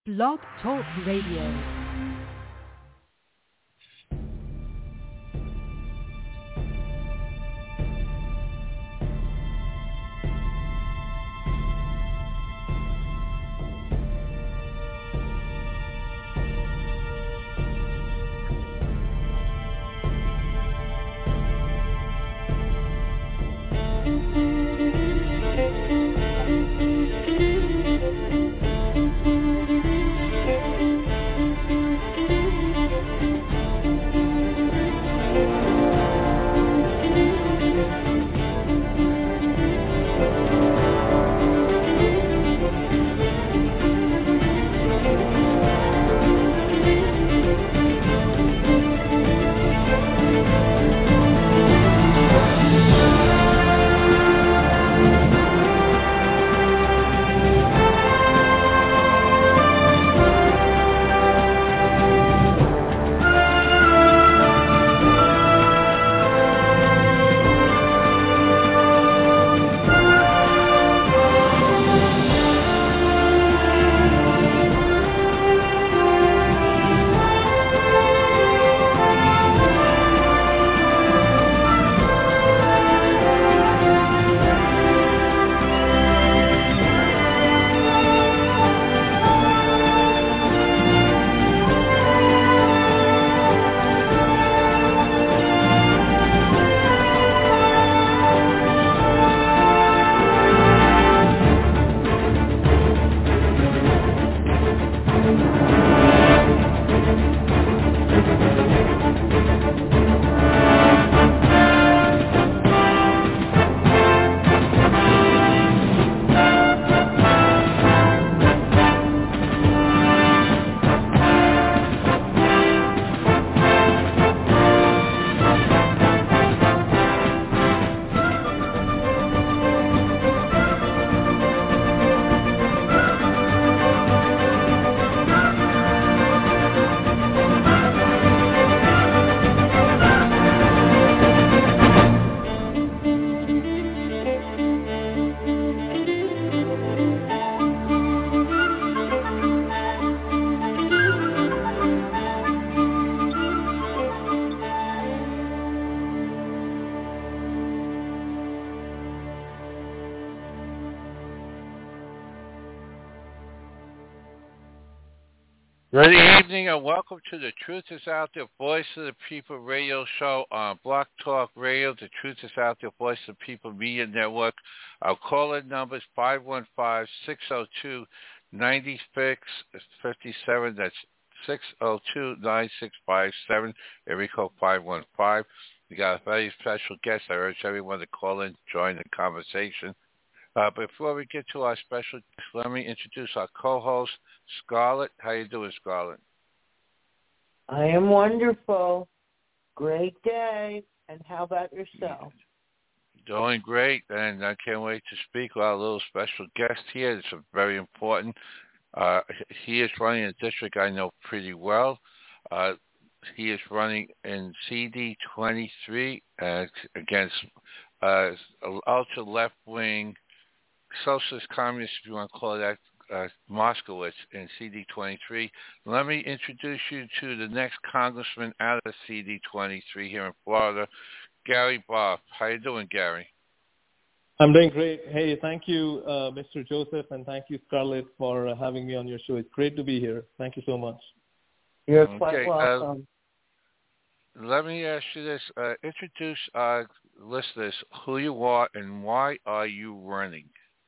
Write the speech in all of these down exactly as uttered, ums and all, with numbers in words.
Blog Talk Radio. Good evening and welcome to the Truth is Out There, Voice of the People radio show on Blog Talk Radio, the Truth is Out There, Voice of the People Media Network. Our call-in number is five one five, six oh two, nine six five seven. That's six oh two, nine six five seven, area code five one five. We got a very special guest. I urge everyone to call in, join the conversation. Uh, before we get to our special guest, let me introduce our co-host, Scarlett. How you doing, Scarlett? I am wonderful. Great day. And how about yourself? Doing great, and I can't wait to speak with our little special guest here. It's a very important. Uh, he is running a district I know pretty well. Uh, he is running in C D twenty-three uh, against uh, ultra left-wing socialist communists, if you want to call it that, uh, Moskowitz in C D twenty-three. Let me introduce you to the next congressman out of C D twenty-three here in Florida, Gary Barth. How you doing, Gary? I'm doing great. Hey, thank you, uh, Mister Joseph, and thank you, Scarlett, for uh, having me on your show. It's great to be here. Thank you so much. You're okay, quite welcome. Uh, let me ask you this. Uh, introduce our listeners who you are and why are you running?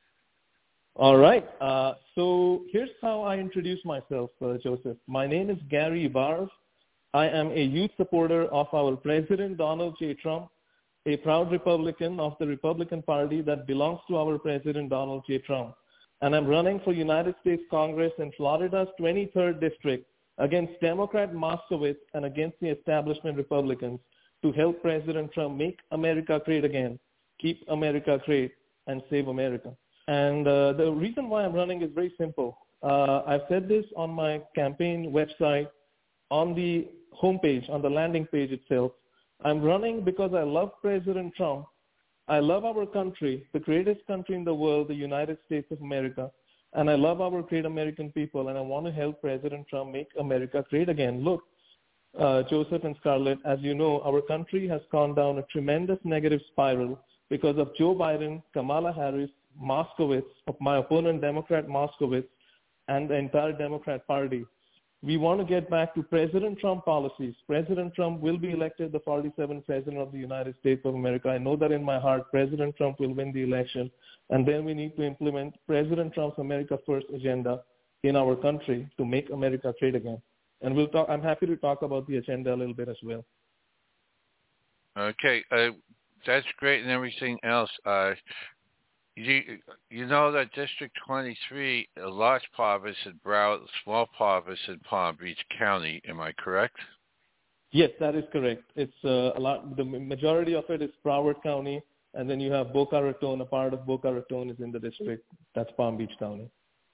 All right. Uh, so here's how I introduce myself, uh, Joseph. My name is Gary Barth. I am a youth supporter of our President Donald J. Trump, a proud Republican of the Republican Party that belongs to our President Donald J. Trump. And I'm running for United States Congress in Florida's twenty-third District against Democrat Moskowitz and against the establishment Republicans to help President Trump make America great again, keep America great, and save America. And uh, the reason why I'm running is very simple. Uh, I've said this on my campaign website, on the homepage, on the landing page itself. I'm running because I love President Trump. I love our country, the greatest country in the world, the United States of America. and I love our great American people, and I want to help President Trump make America great again. Look, uh, Joseph and Scarlett, as you know, our country has gone down a tremendous negative spiral because of Joe Biden, Kamala Harris, Moskowitz, my opponent, Democrat Moskowitz, and the entire Democrat Party. We want to get back to President Trump policies. President Trump will be elected the forty-seventh President of the United States of America. I know that in my heart. President Trump will win the election. And then we need to implement President Trump's America First agenda in our country to make America great again. And we'll talk. I'm happy to talk about the agenda a little bit as well. Okay. Uh, that's great and everything else. Uh, You you know that District twenty-three, a large part of it's in Broward, a small part of it's in Palm Beach County. Am I correct? Yes, that is correct. It's uh, a lot. The majority of it is Broward County, and then you have Boca Raton. A part of Boca Raton is in the district. That's Palm Beach County.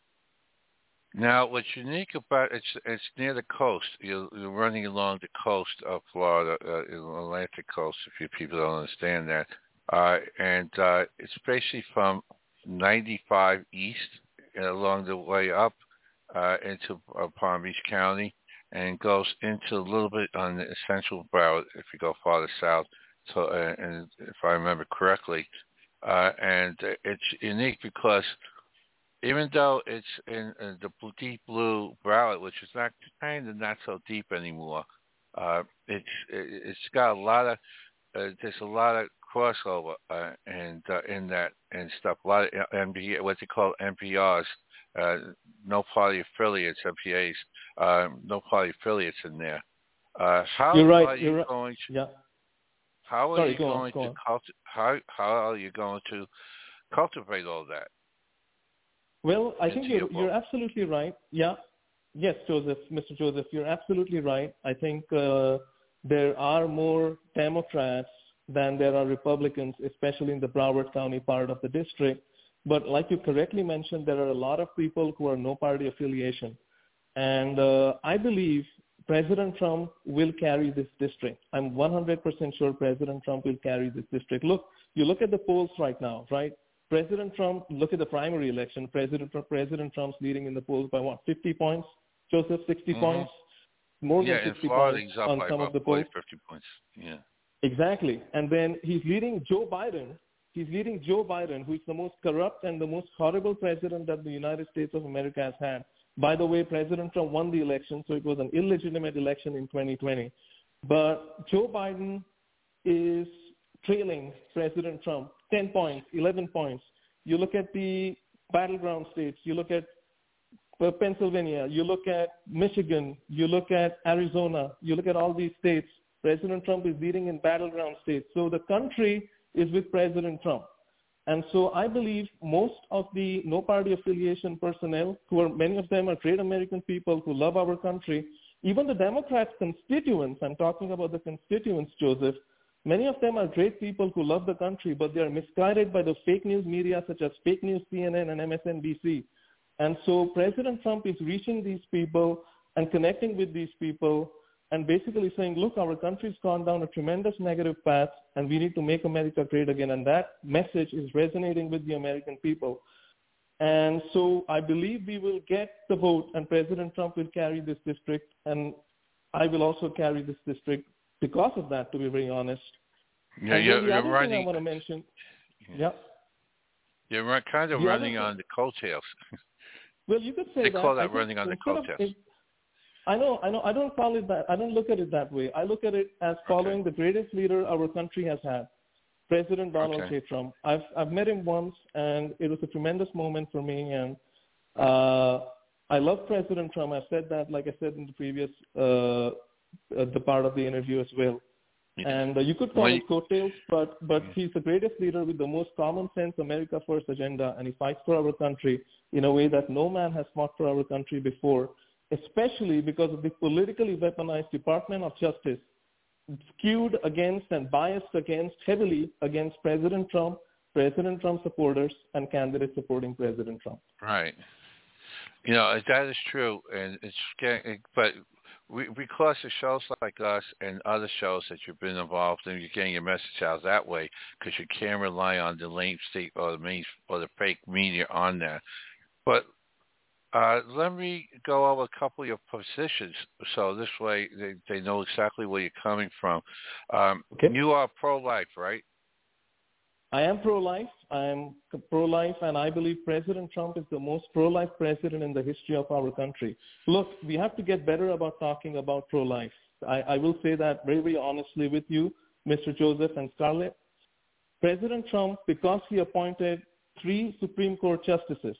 Now, what's unique about it's it's near the coast. You're, you're running along the coast of Florida, uh, Atlantic coast. If you people don't understand that. Uh, and uh, it's basically from ninety-five east along the way up uh, into uh, Palm Beach County, and goes into a little bit on the central Broward if you go farther south. So, uh, and if I remember correctly, uh, and it's unique because even though it's in, in the deep blue Broward, which is not kind of not so deep anymore, uh, it's it's got a lot of uh, there's a lot of crossover uh, and uh, in that and stuff. A lot of M P, what they call M P Rs, uh, no party affiliates, M P As, uh, no party affiliates in there. Uh, how you're right, are you you're right. going? To, yeah. How are Sorry, you go going on, to on. culti- how how are you going to cultivate all that? Well, I think you're, your you're absolutely right. Yeah. Yes, Joseph, Mister Joseph, you're absolutely right. I think uh, there are more Democrats than there are Republicans, especially in the Broward County part of the district. But like you correctly mentioned, there are a lot of people who are no party affiliation. And uh, I believe President Trump will carry this district. I'm one hundred percent sure President Trump will carry this district. Look, you look at the polls right now, right? President Trump, look at the primary election. President President Trump's leading in the polls by what, fifty points? Joseph, sixty mm-hmm. points? More yeah, than sixty in Florida, points he's up on by some about of the forty, polls. fifty points. Yeah. Exactly. And then he's leading Joe Biden. He's leading Joe Biden, who is the most corrupt and the most horrible president that the United States of America has had. By the way, President Trump won the election, so it was an illegitimate election in twenty twenty. But Joe Biden is trailing President Trump ten points, eleven points. You look at the battleground states. You look at Pennsylvania. You look at Michigan. You look at Arizona. You look at all these states. President Trump is leading in battleground states. So the country is with President Trump. And so I believe most of the no-party affiliation personnel, who are many of them are great American people who love our country, even the Democrats' constituents, I'm talking about the constituents, Joseph, many of them are great people who love the country, but they are misguided by the fake news media such as fake news C N N and M S N B C. And so President Trump is reaching these people and connecting with these people and basically saying, look, our country's gone down a tremendous negative path and we need to make America great again. And that message is resonating with the American people. And so I believe we will get the vote and President Trump will carry this district, and I will also carry this district because of that, to be very honest. Yeah, and you're, the you're other running. thing I want to mention, yeah. You're run, kind of the running thing, on the coattails. Well, you could say they that. call that I running on the coattails. Of, I know, I know. I don't call it that. I don't look at it that way. I look at it as following okay. the greatest leader our country has had, President Donald okay. J. Trump. I've I've met him once, and it was a tremendous moment for me. And uh, I love President Trump. I've said that, like I said in the previous uh, uh, the part of the interview as well. Yeah. And uh, you could call it coattails, but but yeah. he's the greatest leader with the most common sense America First agenda, and he fights for our country in a way that no man has fought for our country before, especially because of the politically weaponized Department of Justice skewed against and biased against heavily against President Trump, President Trump supporters, and candidates supporting President Trump. Right. You know, that is true, and it's getting, but we, because of shows like us and other shows that you've been involved in, you're getting your message out that way because you can't rely on the lame state or the main or the fake media on that. But Uh, let me go over a couple of your positions, so this way they, they know exactly where you're coming from. Um, Okay. You are pro-life, right? I am pro-life. I am pro-life, and I believe President Trump is the most pro-life president in the history of our country. Look, we have to get better about talking about pro-life. I, I will say that very, very honestly with you, Mister Joseph and Scarlett. President Trump, because he appointed three Supreme Court justices,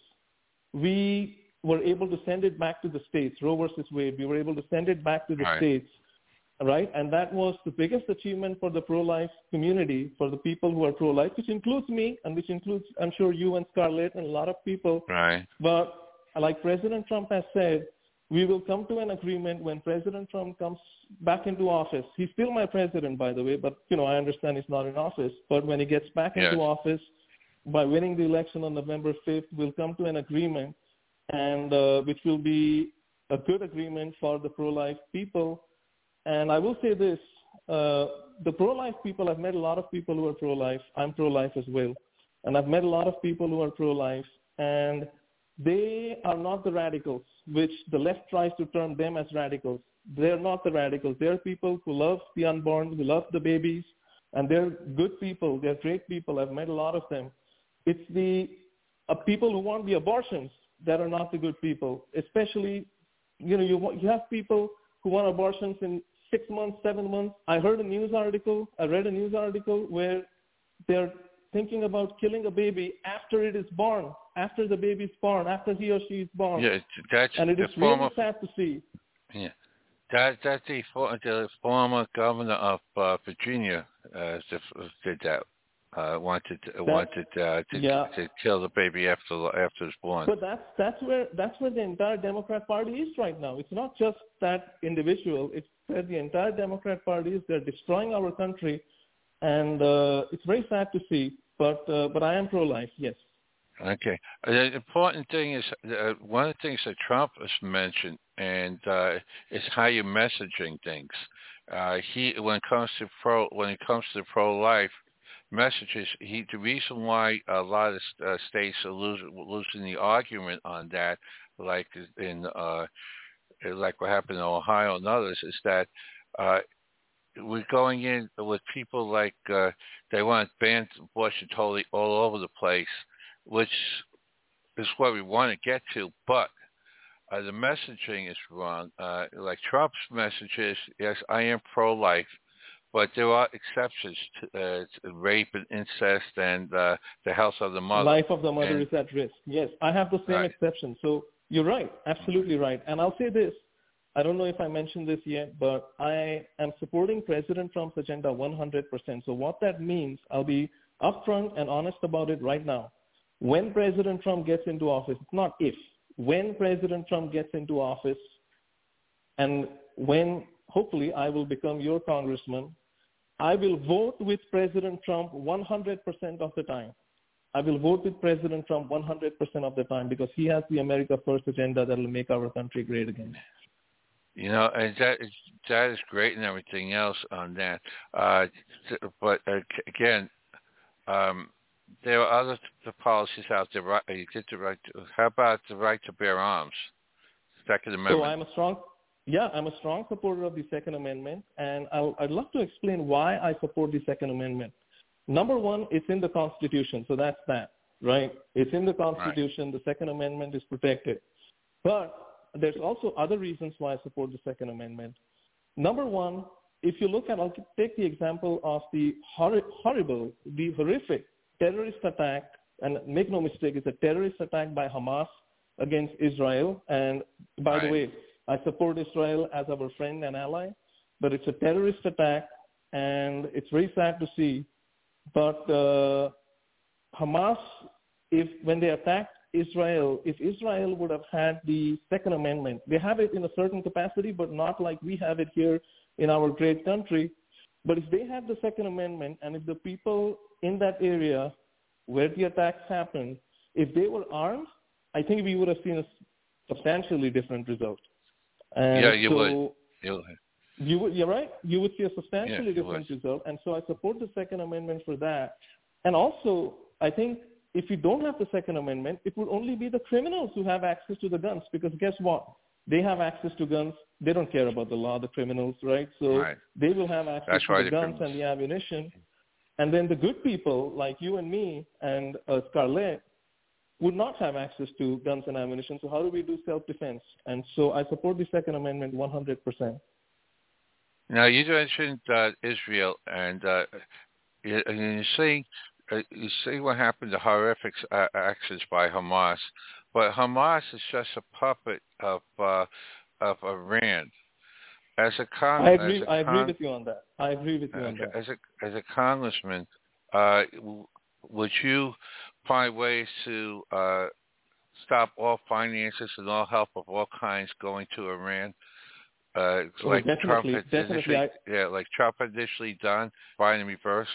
we were able to send it back to the states, Roe versus Wade. We were able to send it back to the Right. states, right? And that was the biggest achievement for the pro-life community, for the people who are pro-life, which includes me and which includes, I'm sure, you and Scarlett and a lot of people. Right. But like President Trump has said, we will come to an agreement when President Trump comes back into office. He's still my president, by the way, but, you know, I understand he's not in office. But when he gets back Yes. into office, by winning the election on November fifth, we'll come to an agreement, and uh, which will be a good agreement for the pro-life people. And I will say this, uh, the pro-life people, I've met a lot of people who are pro-life. I'm pro-life as well. And I've met a lot of people who are pro-life, and they are not the radicals, which the left tries to term them as radicals. They're not the radicals. They're people who love the unborn, who love the babies, and they're good people. They're great people. I've met a lot of them. It's the uh, people who want the abortions that are not the good people, especially, you know, you, you have people who want abortions in six months, seven months. I heard a news article, I read a news article where they're thinking about killing a baby after it is born, after the baby is born, after he or she is born. Yeah, that's and it the is former, really sad to see. Yeah, that that's the, for, the former governor of uh, Virginia uh, did that. Uh, wanted wanted uh, to yeah. to kill the baby after after it's born. But that's that's where that's where the entire Democrat Party is right now. It's not just that individual. It's where the entire Democrat Party is. They're destroying our country, and uh, it's very sad to see. But uh, but I am pro-life. Yes. Okay. The important thing is uh, one of the things that Trump has mentioned, and uh, is how you're messaging things. Uh, he when it comes to pro when it comes to pro-life messages, he the reason why a lot of uh, states are losing, losing the argument on that, like in uh, like what happened in Ohio and others, is that uh, we're going in with people like uh, they want to ban abortion totally all over the place, which is what we want to get to, but uh, the messaging is wrong. Uh, like Trump's message is, yes, I am pro-life, but there are exceptions to, uh, to rape and incest and uh, the health of the mother. Life of the mother and, is at risk. Yes, I have the same right. exception. So you're right, absolutely right. And I'll say this. I don't know if I mentioned this yet, but I am supporting President Trump's agenda one hundred percent. So what that means, I'll be upfront and honest about it right now. When President Trump gets into office, it's not if, when President Trump gets into office, and when hopefully I will become your congressman, I will vote with President Trump one hundred percent of the time. I will vote with President Trump one hundred percent of the time because he has the America First agenda that will make our country great again. You know, and that is, that is great and everything else on that. Uh, but uh, again, um, there are other policies out there. Right, you get the right. To, how about the right to bear arms? Second Amendment. So I'm a strong, yeah, I'm a strong supporter of the Second Amendment, and I'll, I'd love to explain why I support the Second Amendment. Number one, it's in the Constitution, so that's that, right? It's in the Constitution. Right. The Second Amendment is protected, but there's also other reasons why I support the Second Amendment. Number one, if you look at, I'll take the example of the hor- horrible, the horrific terrorist attack, and make no mistake, it's a terrorist attack by Hamas against Israel. And by right. the way, I support Israel as our friend and ally, but it's a terrorist attack, and it's very sad to see. But uh, Hamas, if when they attacked Israel, if Israel would have had the Second Amendment, they have it in a certain capacity, but not like we have it here in our great country. But if they had the Second Amendment, and if the people in that area where the attacks happened, if they were armed, I think we would have seen a substantially different result. And yeah, you so would. You, you would. You're right. You would see a substantially yeah, different result. And so I support the Second Amendment for that. And also, I think if you don't have the Second Amendment, it would only be the criminals who have access to the guns, because guess what? They have access to guns. They don't care about the law, the criminals, right? So right. they will have access That's to why the the guns criminals. and the ammunition. And then the good people like you and me and uh, Scarlett would not have access to guns and ammunition. So how do we do self-defense? And so I support the Second Amendment one hundred percent. Now, you mentioned uh, Israel, and uh, you, and you see, uh, you see what happened to horrific uh, actions by Hamas, but Hamas is just a puppet of uh, of Iran. As a con- I agree. as a I agree con- with you on that. I agree with you on that. As a as a congressman, uh, would you find ways to uh, stop all finances and all help of all kinds going to Iran? Uh, oh, like definitely, Trump definitely. initially, I, yeah, like Trump initially done, Biden reversed.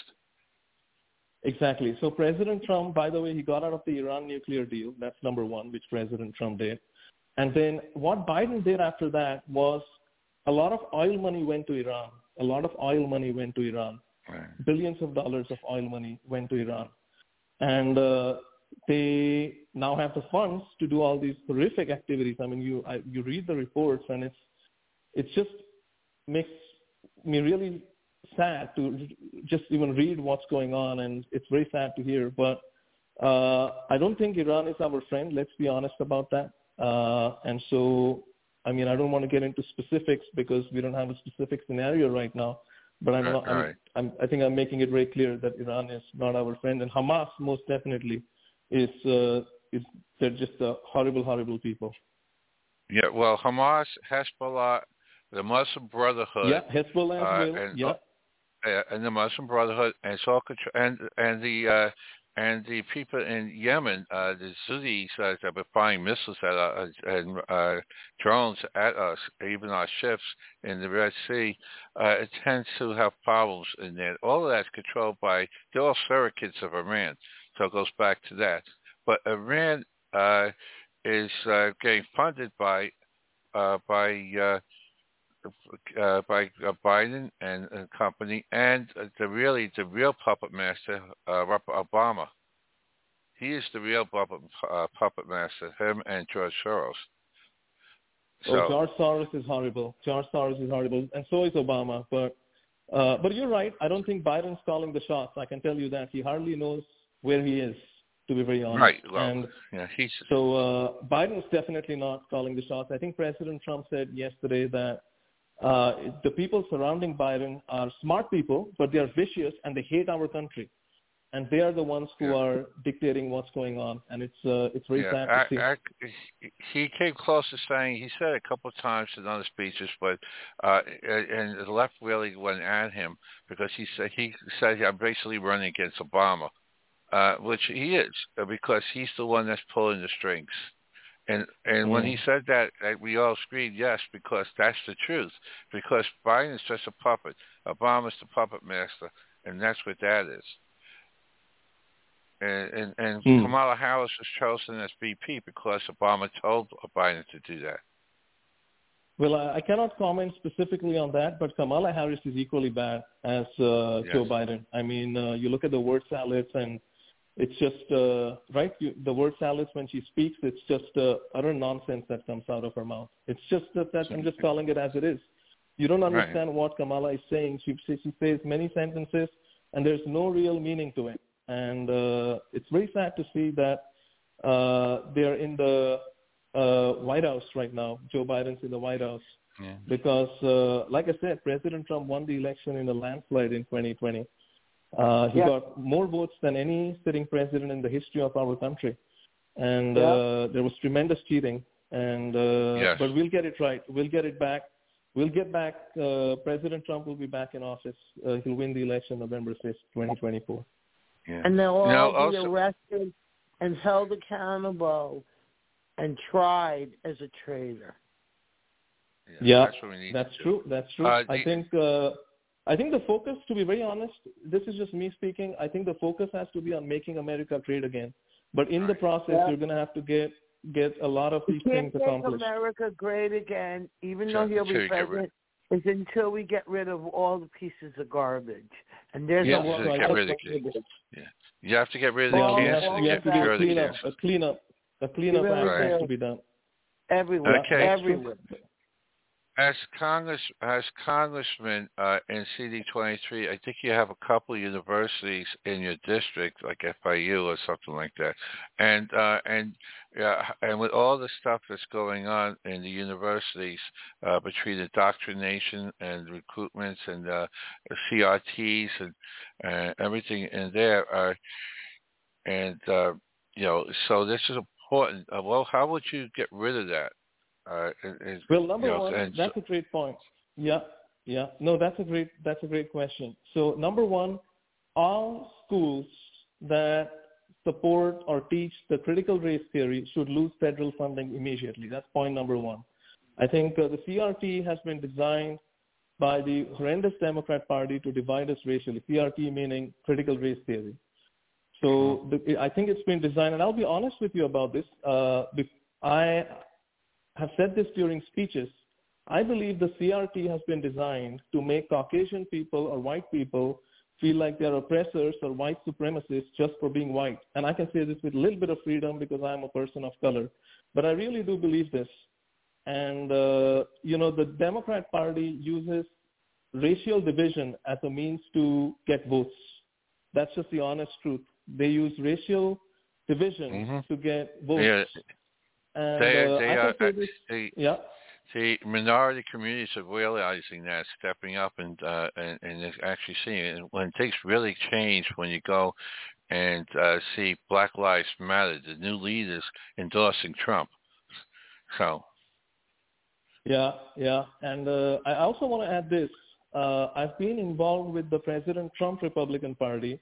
Exactly. So President Trump, by the way, he got out of the Iran nuclear deal. That's number one, which President Trump did. And then what Biden did after that was a lot of oil money went to Iran. A lot of oil money went to Iran. Right. Billions of dollars of oil money went to Iran. And uh, they now have the funds to do all these horrific activities. I mean, you I, you read the reports, and it's it just makes me really sad to just even read what's going on, and it's very sad to hear. But uh, I don't think Iran is our friend. Let's be honest about that. Uh, and so, I mean, I don't want to get into specifics because we don't have a specific scenario right now. But I'm, not, I'm, right. I'm, I think I'm making it very clear that Iran is not our friend, and Hamas most definitely is. Uh, is they're just uh, horrible, horrible people. Yeah. Well, Hamas, Hezbollah, the Muslim Brotherhood. Yeah, Hezbollah as uh, well. And, yeah. Uh, and the Muslim Brotherhood, and it's all contr- and and the uh, and the people in Yemen, uh, the Houthis, uh, that were firing missiles at us and uh, drones at us, even our ships in the Red Sea. Uh, it tends to have problems in there. All of that's controlled by they're all surrogates of Iran, so it goes back to that. But Iran uh, is uh, getting funded by uh, by uh, Uh, by uh, Biden and, and company, and uh, the really the real puppet master, uh, Obama. He is the real puppet, uh, puppet master. Him and George Soros. So, oh, George Soros is horrible. George Soros is horrible, and so is Obama. But uh, but you're right. I don't think Biden's calling the shots. I can tell you that he hardly knows where he is, to be very honest. Right. Well, and yeah, he's so uh, Biden's definitely not calling the shots. I think President Trump said yesterday that. Uh, the people surrounding Biden are smart people, but they are vicious and they hate our country, and they are the ones who yeah. are dictating what's going on. And it's uh, it's very yeah, sad to I, see. I, he came close to saying he said it a couple of times in other speeches, but uh, and the left really went at him because he said he said I'm basically running against Obama, uh, which he is because he's the one that's pulling the strings. And and when Mm. he said that, we all agreed yes, because that's the truth. Because Biden is just a puppet. Obama's the puppet master, and that's what that is. And and, and mm. Kamala Harris was chosen as V P because Obama told Biden to do that. Well, I, I cannot comment specifically on that, but Kamala Harris is equally bad as uh, Yes. Joe Biden. I mean, uh, you look at the word salads and. It's just, uh, right, you, the word salads, when she speaks, it's just uh, utter nonsense that comes out of her mouth. It's just that, that I'm just calling it as it is. You don't understand Right. what Kamala is saying. She, she says many sentences, and there's no real meaning to it. And uh, it's very sad to see that uh, they're in the uh, White House right now. Joe Biden's in the White House. Yeah. Because, uh, like I said, President Trump won the election in a landslide in twenty twenty. Uh, he yeah. got more votes than any sitting president in the history of our country, and yeah. uh, there was tremendous cheating. And uh, Yes. but we'll get it right. We'll get it back. We'll get back. Uh, President Trump will be back in office. Uh, he'll win the election November sixth, twenty twenty-four. Yeah. And they'll all now, be also, arrested and held accountable and tried as a traitor. Yeah, Yeah, that's what we need. that's to do. true. That's true. Uh, I the, think. Uh, I think the focus, to be very honest, this is just me speaking. I think the focus has to be on making America great again. But in the process, yeah. you're going to have to get get a lot of these we things can't make accomplished. America great again, even Sure, though he'll until be you get president, is until we get rid of all the pieces of garbage. And there's Yeah, a lot get of rid of it. garbage. Yeah. You have to get rid of the Well, cancer well, to you get have to do rid a of the cleanup, cancer. a cleanup, a cleanup really act has do. to be done. Everywhere, Okay. everywhere. As Congress, as Congressman uh, in C D twenty-three, I think you have a couple universities in your district, like F I U or something like that, and uh, and yeah, and with all the stuff that's going on in the universities uh, between indoctrination and recruitments and uh, C R Ts and uh, everything in there, uh, and uh, you know, so this is important. Uh, well, how would you get rid of that? Uh, is, Well, number you know, one, and that's so, a great point. Yeah, yeah. No, that's a great that's a great question. So number one, all schools that support or teach the critical race theory should lose federal funding immediately. That's point number one. I think uh, the C R T has been designed by the horrendous Democrat Party to divide us racially. C R T meaning critical race theory. So the, I think it's been designed, and I'll be honest with you about this. Uh, I have said this during speeches. I believe the C R T has been designed to make Caucasian people or white people feel like they're oppressors or white supremacists just for being white. And I can say this with a little bit of freedom because I'm a person of color. But I really do believe this. And, uh, you know, the Democrat Party uses racial division as a means to get votes. That's just the honest truth. They use racial division mm-hmm. to get votes. Yeah. And They, uh, they I are, can say this, the, yeah. the minority communities are realizing that, stepping up and uh, and, and actually seeing it. And when things really change, when you go and uh, see Black Lives Matter, the new leaders endorsing Trump. So. Yeah, yeah. And uh, I also want to add this. Uh, I've been involved with the President Trump Republican Party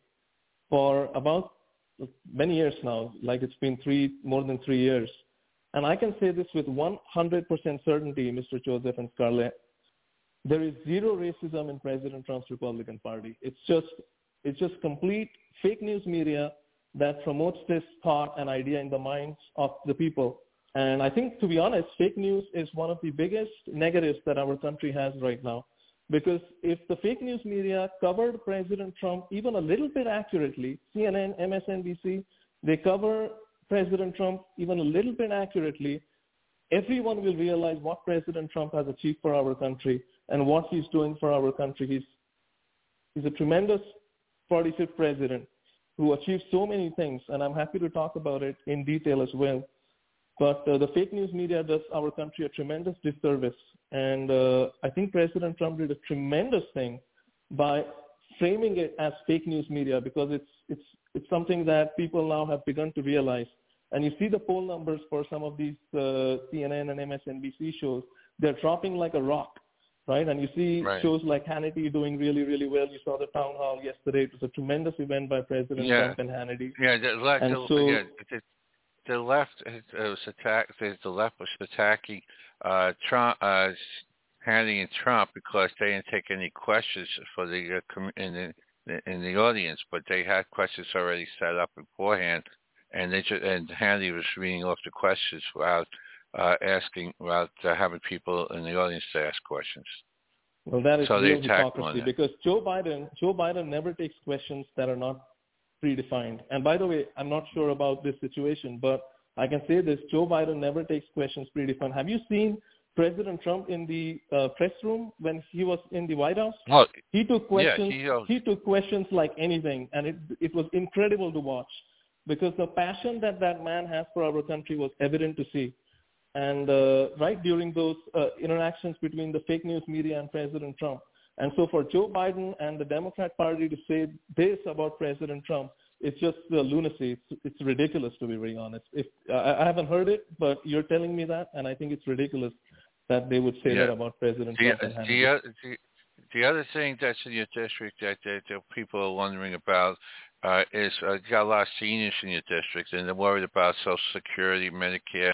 for about many years now, like it's been three, more than three years. And I can say this with one hundred percent certainty, Mister Joseph and Scarlett, there is zero racism in President Trump's Republican Party. It's just, it's just complete fake news media that promotes this thought and idea in the minds of the people. And I think, to be honest, fake news is one of the biggest negatives that our country has right now. Because if the fake news media covered President Trump even a little bit accurately, C N N, M S N B C, they cover President Trump even a little bit accurately, everyone will realize what President Trump has achieved for our country and what he's doing for our country. He's, he's a tremendous forty-fifth president who achieved so many things, and I'm happy to talk about it in detail as well. But uh, the fake news media does our country a tremendous disservice. And uh, I think President Trump did a tremendous thing by framing it as fake news media because it's, it's, it's something that people now have begun to realize. And you see the poll numbers for some of these uh, C N N and M S N B C shows, they're dropping like a rock, right? And you see right. shows like Hannity doing really, really well. You saw the town hall yesterday. It was a tremendous event by President yeah. Trump and Hannity. Yeah, the left, and the, so, yeah, the, the left uh, was attack. The, the left was attacking uh, Trump, uh, Hannity and Trump because they didn't take any questions for the uh, com- in the in the audience, but they had questions already set up beforehand. And they just, and Hannity was reading off the questions without uh, asking, without uh, having people in the audience to ask questions. Well, that is so real hypocrisy because Joe Biden, Joe Biden never takes questions that are not predefined. And by the way, I'm not sure about this situation, but I can say this: Joe Biden never takes questions predefined. Have you seen President Trump in the uh, press room when he was in the White House? Oh, he took questions. Yeah, he, uh, he took questions like anything, and it it was incredible to watch. Because the passion that that man has for our country was evident to see. And uh, right during those uh, interactions between the fake news media and President Trump. And so for Joe Biden and the Democrat Party to say this about President Trump, it's just uh, lunacy. It's, it's ridiculous, to be very honest. If, I, I haven't heard it, but you're telling me that, and I think it's ridiculous that they would say yeah. that about President the, Trump. And the, the, the other thing that's in your district that, that, that people are wondering about Uh, is uh, you got a lot of seniors in your district, and they're worried about Social Security, Medicare.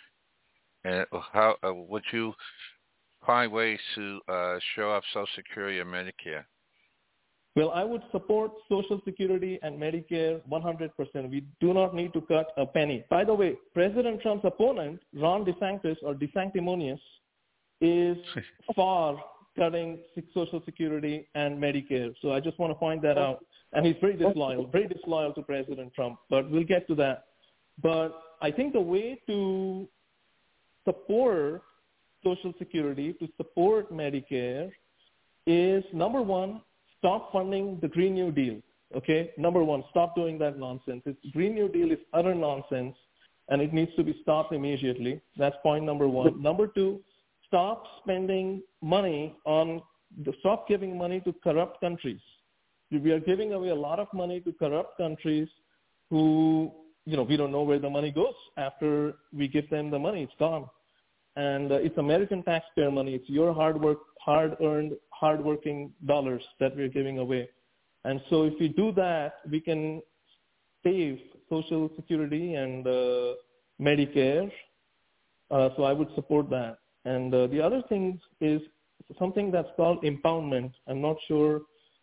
And how uh, would you find ways to uh, show up Social Security and Medicare? Well, I would support Social Security and Medicare one hundred percent. We do not need to cut a penny. By the way, President Trump's opponent, Ron DeSantis, or DeSanctimonious, is far cutting Social Security and Medicare. So I just want to point that out. and he's very disloyal, very disloyal to President Trump. But we'll get to that. But I think the way to support Social Security, to support Medicare, is number one, stop funding the Green New Deal. Okay, number one, stop doing that nonsense. It's, Green New Deal is utter nonsense, and it needs to be stopped immediately. That's point number one. Number two, stop spending money on, stop giving money to corrupt countries. We are giving away a lot of money to corrupt countries who, you know, we don't know where the money goes after we give them the money. It's gone. And uh, it's American taxpayer money. It's your hard work, hard-earned, hard-working dollars that we're giving away. And so if we do that, we can save Social Security and uh, Medicare. Uh, so I would support that. And uh, the other thing is something that's called impoundment. I'm not sure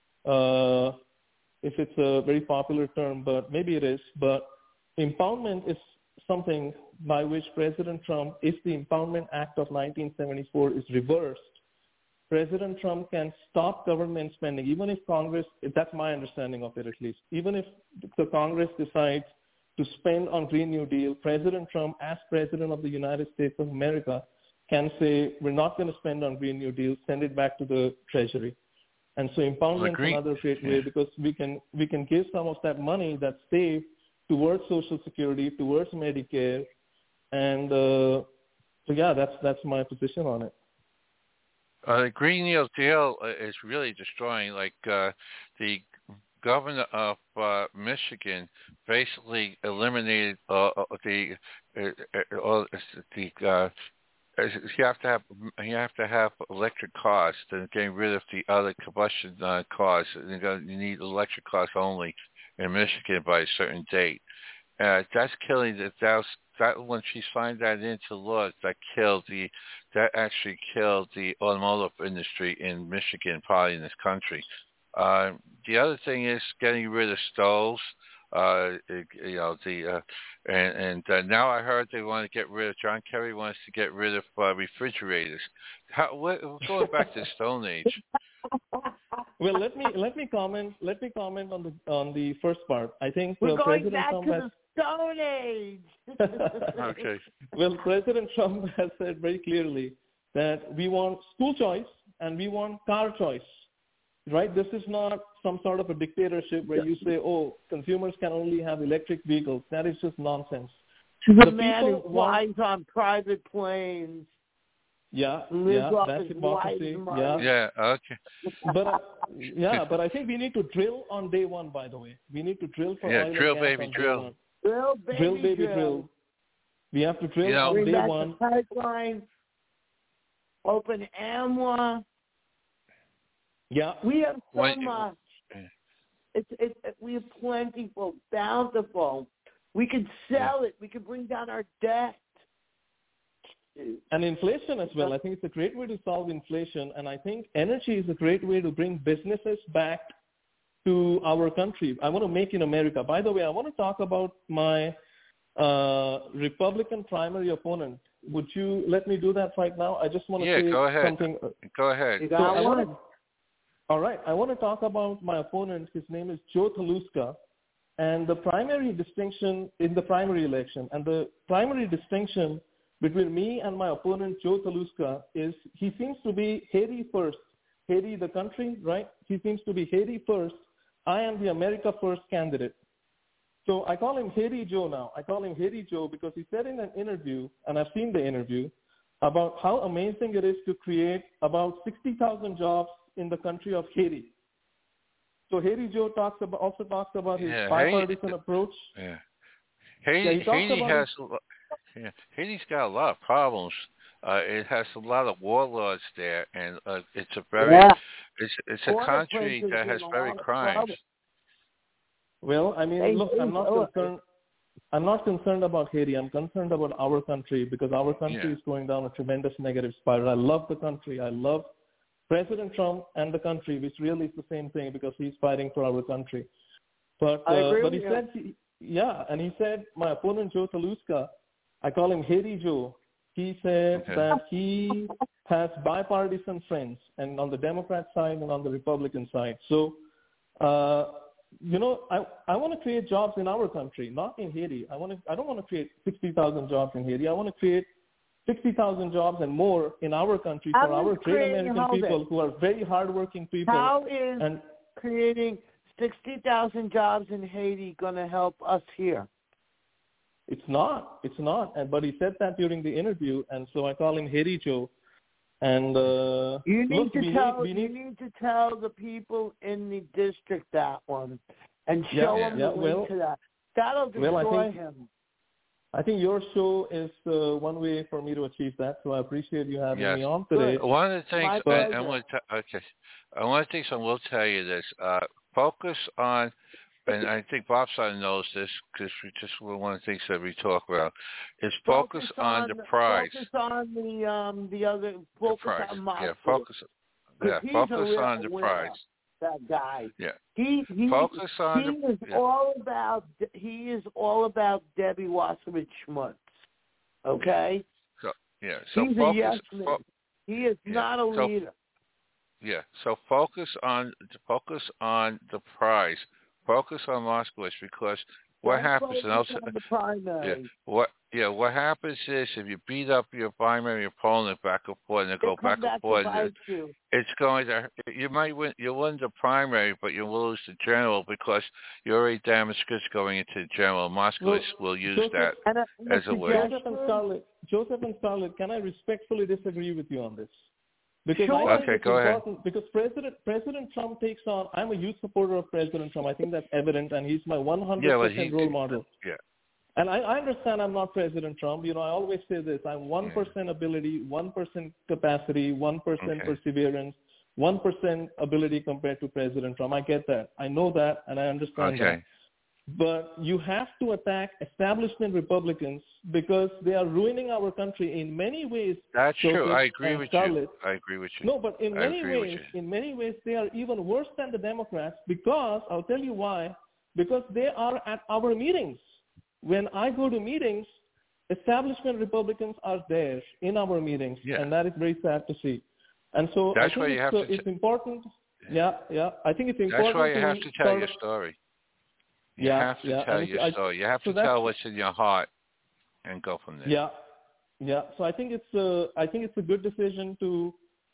uh, if it's a very popular term, but maybe it is. But impoundment is something by which President Trump, if the Impoundment Act of nineteen seventy-four is reversed, President Trump can stop government spending, even if Congress, that's my understanding of it at least, even if the Congress decides to spend on Green New Deal, President Trump, as President of the United States of America, can say, we're not going to spend on Green New Deal, send it back to the Treasury. And so impoundment is another great way, because we can, we can give some of that money that's saved towards Social Security, towards Medicare, and uh, so yeah, that's, that's my position on it. Uh, the Green New Deal is really destroying, like uh, the governor of uh, Michigan basically eliminated uh, the uh, uh, the uh, you have to have you have to have electric cars, and getting rid of the other combustion uh, cars. You need electric cars only in Michigan by a certain date. Uh, that's killing the that, that when she signed that into law, that killed the that actually killed the automotive industry in Michigan, probably in this country. Uh, the other thing is getting rid of stoves. Uh, you know the uh, and, and uh, now I heard they want to get rid of John Kerry wants to get rid of uh, refrigerators. How, what, going back to the Stone Age. Well, let me let me comment. Let me comment on the on the first part. I think we're uh, going President back Trump to has, the Stone Age. Okay. Well, President Trump has said very clearly that we want school choice and we want car choice. Right? This is not some sort of a dictatorship where you say, "Oh, consumers can only have electric vehicles." That is just nonsense. The, the man who people flies want, on private planes. Yeah, lives yeah, off that's his hypocrisy. wife's Yeah, Yeah. Okay. but uh, yeah, but I think we need to drill on day one. By the way, we need to drill for Yeah, oil drill, and gas baby, on drill. day one. Drill, baby, Drill, baby, drill. drill. We have to drill You know, on Bring day back one. the pipeline. Open AMWA. Yeah. We have so When- much. Yeah. It's it, it. We have plentiful, bountiful. We could sell it. We could bring down our debt. And inflation as well. I think it's a great way to solve inflation. And I think energy is a great way to bring businesses back to our country. I want to make in America. By the way, I want to talk about my uh, Republican primary opponent. Would you let me do that right now? I just want to Yeah, say go ahead. something. Go ahead. You So got I one. wanna, all right. I want to talk about my opponent. His name is Joe Taluska. And the primary distinction in the primary election, and the primary distinction between me and my opponent, Joe Taluska, is he seems to be Haiti first. Haiti, the country, right? He seems to be Haiti first. I am the America first candidate. So I call him Haiti Joe now. I call him Haiti Joe because he said in an interview, and I've seen the interview, about how amazing it is to create about sixty thousand jobs in the country of Haiti. So Haiti Joe talks about, also talks about his Yeah, bipartisan Haiti, approach. Yeah. Haiti, Yeah, he talks Haiti about has his, a lo- yeah, Haiti's got a lot of problems. Uh, it has a lot of warlords there, and uh, it's a very Yeah. it's it's a Border country princes that in has a very lot of crimes. trouble. well, I mean, They look, I'm not do it. concerned. I'm not concerned about Haiti. I'm concerned about our country because our country Yeah. is going down a tremendous negative spiral. I love the country. I love President Trump and the country, which really is the same thing because he's fighting for our country. But I uh, agree but with he you. said, he, yeah, and he said my opponent Joe Taluska, I call him Haiti Joe. He said Okay. that he has bipartisan friends, and on the Democrat side and on the Republican side. So uh, you know, I, I want to create jobs in our country, not in Haiti. I want to, I don't want to create sixty thousand jobs in Haiti. I want to create sixty thousand jobs and more in our country for our great American people who are very hardworking people. How is and, creating sixty thousand jobs in Haiti going to help us here? It's not. It's not. And, but he said that during the interview, and so I call him Haiti Joe. And uh, you need look, to we tell need, we you need, need to tell the people in the district that one, and show yeah, them yeah, the link well, to that. That'll destroy well, I think, him. I think your show is uh, one way for me to achieve that. So I appreciate you having yes. me on today. Good. One of the things, My I, pleasure. I'm going to okay, one of the things I will tell you this: uh, focus on, and I think Bob Sutton knows this because we just one of the things that we talk about is focus, focus on, on the prize. Focus on the um the other. Focus the prize. on Moskowitz. Yeah, focus. Yeah, he's focus a real on the winner, prize. That guy. Yeah. He he focus on he the, is yeah. all about he is all about Debbie Wasserman Schmutz. Okay. So yeah. So he's focus. a yes man. Fo- he is yeah. not a so, leader. Yeah. So focus on focus on the prize. Focus on Moskowitz because what Don't happens and also on the primary. yeah what yeah what happens is if you beat up your primary opponent back and forth and they go back, back and forth, and you. it's going to you might win you win the primary but you lose the general because you already damaged goods going into the general. Moskowitz well, will use Joseph, that and, uh, as a way. Joseph and Scarlett, Joseph and Scarlett, can I respectfully disagree with you on this? Because sure. I think okay, it's go important ahead. because President President Trump takes on. I'm a huge supporter of President Trump. I think that's evident, and he's my one hundred percent role model. Yeah. And I, I understand I'm not President Trump. You know, I always say this: I'm one percent yeah. ability, one percent capacity, one percent okay. perseverance, one percent ability compared to President Trump. I get that. I know that, and I understand okay. that. But you have to attack establishment Republicans because they are ruining our country in many ways. That's Joseph true. I agree with Scarlett. you. I agree with you. No, but in I many agree ways, in many ways, they are even worse than the Democrats because I'll tell you why. Because they are at our meetings. When I go to meetings, establishment Republicans are there in our meetings, yeah. and that is very sad to see. And so That's I think why you it's, have uh, to it's t- important. Yeah, yeah. I think it's important. That's why you to have to tell start your story. You yeah, have to yeah. tell and your I, story. You have so to tell what's in your heart, and go from there. Yeah, yeah. So I think it's uh, I think it's a good decision to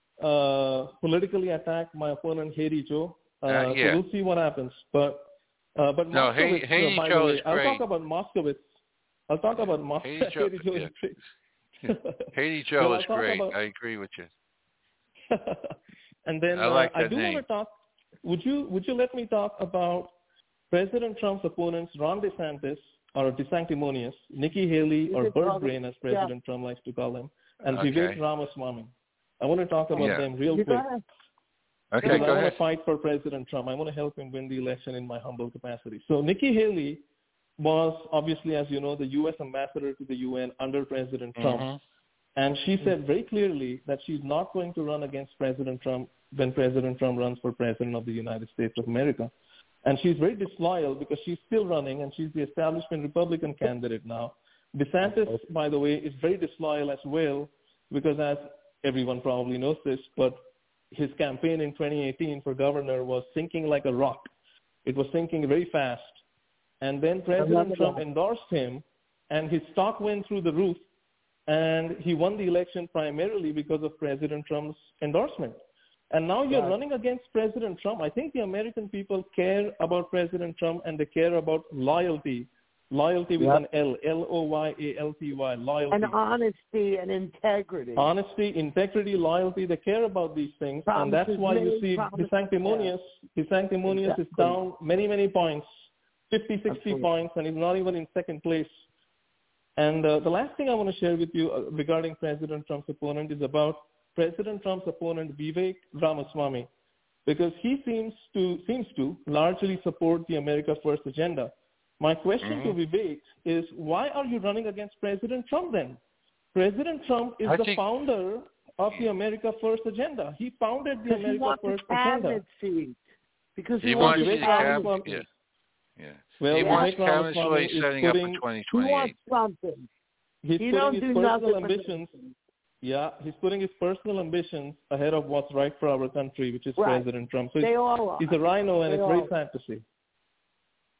uh, politically attack my opponent Haiti Joe. Uh, Uh, yeah. So we'll see what happens. But uh, but No, Moskowitz, Haiti, Haiti uh, by Joe the way, is I'll great. talk about Moskowitz. I'll talk Yeah. about Moskowitz. Haiti Joe, Haiti Joe yeah. is great. Haiti Joe well, is I'll great. About... I agree with you. and then I like uh, I that do name. want to talk. Would you would you let me talk about President Trump's opponents, Ron DeSantis, or DeSanctimonious, Nikki Haley, or Bird Brain, as President yeah. Trump likes to call him, and okay. Vivek Ramaswamy. I want to talk about yeah. them real you quick. Okay, because go I want ahead. to fight for President Trump. I want to help him win the election in my humble capacity. So Nikki Haley was obviously, as you know, the U S ambassador to the U N under President Trump. Mm-hmm. And she said very clearly that she's not going to run against President Trump when President Trump runs for President of the United States of America. And she's very disloyal because she's still running, and she's the establishment Republican candidate now. DeSantis, by the way, is very disloyal as well because, as everyone probably knows this, but his campaign in twenty eighteen for governor was sinking like a rock. It was sinking very fast. And then President Trump endorsed him, and his stock went through the roof, and he won the election primarily because of President Trump's endorsement. And now you're right. running against President Trump. I think the American people care about President Trump, and they care about loyalty. Loyalty with yep. an L, L O Y A L T Y, loyalty. And honesty and integrity. Honesty, integrity, loyalty, they care about these things. Promises and that's why you see DeSanctimonious, DeSanctimonious exactly. is down many, many points, fifty, sixty Absolutely. Points, and he's not even in second place. And uh, the last thing I want to share with you uh, regarding President Trump's opponent is about President Trump's opponent, Vivek Ramaswamy, because he seems to, seems to largely support the America First agenda. My question mm-hmm. to Vivek is, why are you running against President Trump then? President Trump is I the think... founder of the America First agenda. He founded the America First agenda. Seat. Because he, he wants, wants to cabinet. Yeah. Yeah. Well, he Vivek wants cabinet Ramaswamy he's setting putting, up for twenty He twenty-eight. wants something. He's he putting his personal ambitions. For Yeah, he's putting his personal ambitions ahead of what's right for our country, which is right. President Trump. So they all are. he's a rhino, and they it's all very are. sad to see.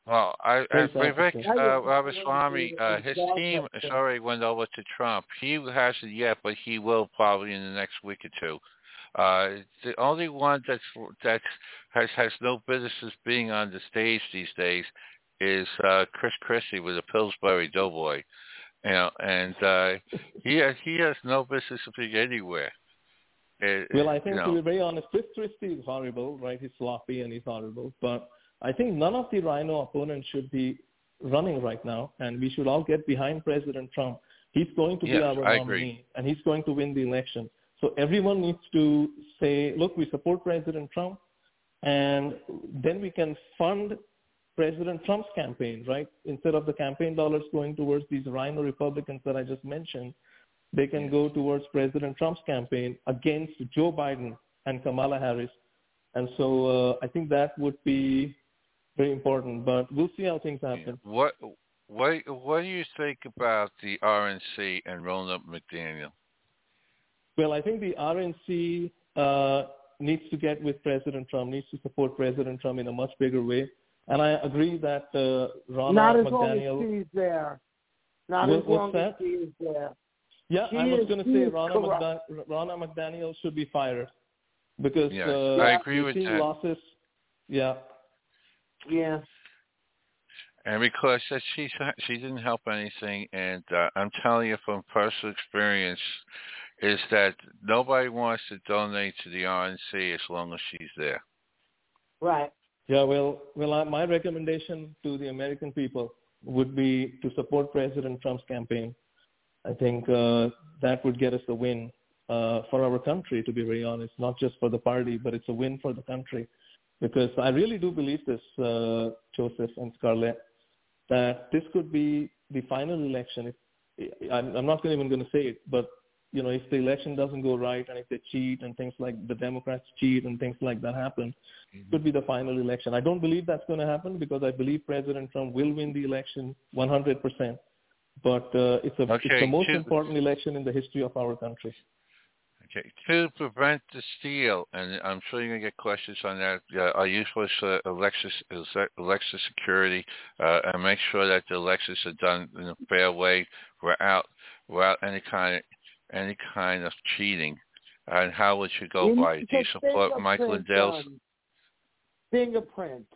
Well, I, uh, Very sad to Vivek say. uh, Ramaswamy, uh, his team has already went over to Trump. He hasn't yet, but he will probably in the next week or two. Uh, the only one that's that has has no business being on the stage these days is uh, Chris Christie with the Pillsbury Doughboy, you know, and uh, he has, he has no business being anywhere. It, Well, I think you know. to be very honest, Chris Christie is horrible, right? He's sloppy and he's horrible. But I think none of the Rhino opponents should be running right now, and we should all get behind President Trump. He's going to Yes, be our I nominee, agree. and he's going to win the election. So everyone needs to say, look, we support President Trump, and then we can fund President Trump's campaign, right? Instead of the campaign dollars going towards these Rhino Republicans that I just mentioned, they can go towards President Trump's campaign against Joe Biden and Kamala Harris. And so uh, I think that would be very important, but we'll see how things happen. What what what do you think about the R N C and Ronna McDaniel? Well, I think the R N C uh, needs to get with President Trump, needs to support President Trump in a much bigger way. And I agree that uh, Ronna Not as McDaniel... long as she's there. Not What, as long what's as that? she's there. Yeah, She I was is- going to she say is Ronna, corrupt. McDan- Ronna McDaniel should be fired because Yes, uh, I agree we've with seen that. losses. Yeah. Yeah. And because that she she didn't help anything, and uh, I'm telling you from personal experience, is that nobody wants to donate to the R N C as long as she's there. Right. Yeah, well, well, uh, my recommendation to the American people would be to support President Trump's campaign. I think uh, that would get us a win uh, for our country, to be very honest, not just for the party, but it's a win for the country. Because I really do believe this, uh, Joseph and Scarlett, that this could be the final election. If, I'm, I'm not even going to say it, but you know, if the election doesn't go right and if they cheat and things like the Democrats cheat and things like that happen, mm-hmm. it could be the final election. I don't believe that's going to happen because I believe President Trump will win the election one hundred percent. But uh, it's, a, Okay, it's the most to, important election in the history of our country. Okay, to prevent the steal, and I'm sure you're going to get questions on that, uh, are you supposed to election, election security uh, and make sure that the elections are done in a fair way without, without any kind of any kind of cheating, and how would you go You by? need Do you to support fingerprint Michael Lindell's? done. Fingerprint.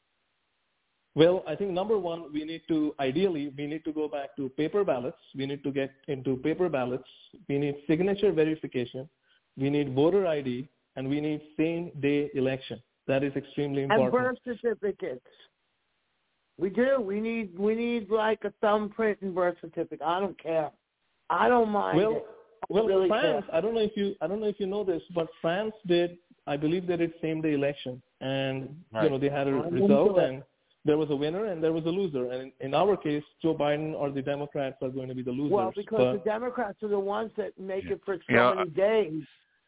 Well, I think number one, we need to, ideally, we need to go back to paper ballots. We need to get into paper ballots. We need signature verification. We need voter I D, and we need same-day election. That is extremely important. And birth certificates. We do. We need we need like a thumbprint and birth certificate. I don't care. I don't mind well, it. Well, really France, care. I don't know if you, I don't know if you know this, but France did, I believe they did same-day election, and Right. you know they had a I'm result, into it. and there was a winner and there was a loser. And in, in our case, Joe Biden or the Democrats are going to be the losers. Well, because but, the Democrats are the ones that make it for so Yeah. many days.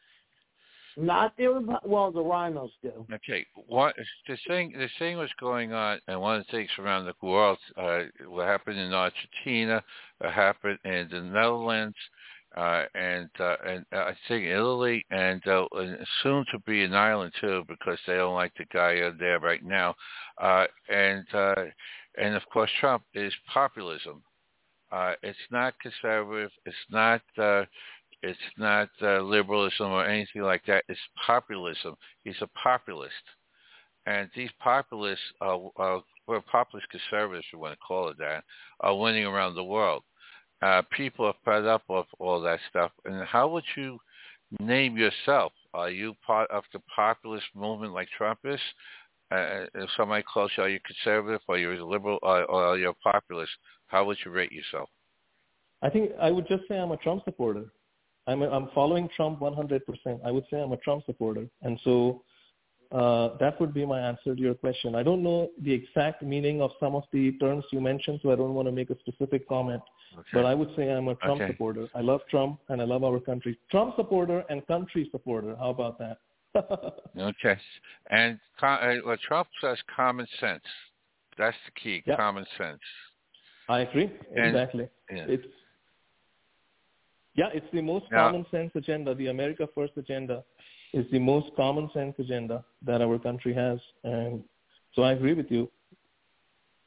Not the well, the rhinos do. Okay, what the thing the thing was going on, and one of the things around the world, uh, what happened in Argentina, what happened in the Netherlands, uh, and uh, and uh, I think Italy, and, uh, and soon to be in Ireland too, because they don't like the guy uh, there right now, uh, and uh, and of course Trump is populism. Uh, it's not conservative. It's not. Uh, It's not uh, liberalism or anything like that. It's populism. He's a populist. And these populists, uh, uh, or populist conservatives, if you want to call it that, are winning around the world. Uh, people are fed up of all that stuff. And how would you name yourself? Are you part of the populist movement like Trump is? Uh, if somebody calls you, are you conservative, or you're a liberal, or, or are you a populist? How would you rate yourself? I think I would just say I'm a Trump supporter. I'm, a, I'm following Trump one hundred percent. I would say I'm a Trump supporter. And so uh, that would be my answer to your question. I don't know the exact meaning of some of the terms you mentioned, so I don't want to make a specific comment. Okay. But I would say I'm a Trump okay. supporter. I love Trump, and I love our country. Trump supporter and country supporter. How about that? Okay. And uh, well, Trump says common sense. That's the key, yeah. common sense. I agree. And, exactly. Yeah. It's Yeah, it's the most yeah. common sense agenda. The America First agenda is the most common sense agenda that our country has. And so I agree with you.